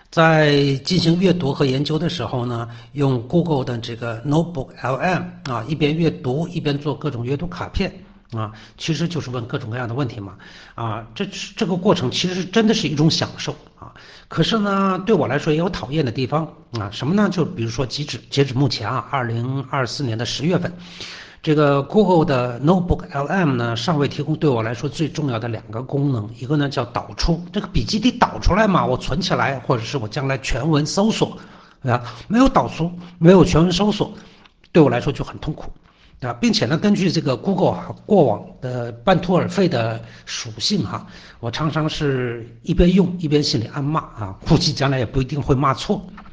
在进行阅读和研究的时候呢，用 Google 的这个 Notebook LM 啊，一边阅读一边做各种阅读卡片啊，其实就是问各种各样的问题嘛啊，这个过程其实真的是一种享受啊。可是呢，对我来说也有讨厌的地方啊，什么呢？就比如说截止目前啊，2024年的10月份。这个 Google 的 Notebook LM 呢，尚未提供对我来说最重要的两个功能，一个呢叫导出，这个笔记得导出来嘛，我存起来，或者是我将来全文搜索，啊，没有导出，没有全文搜索，对我来说就很痛苦，啊，并且呢，根据这个 Google 过往的半途而废的属性哈，我常常是一边用一边心里暗骂啊，估计将来也不一定会骂错。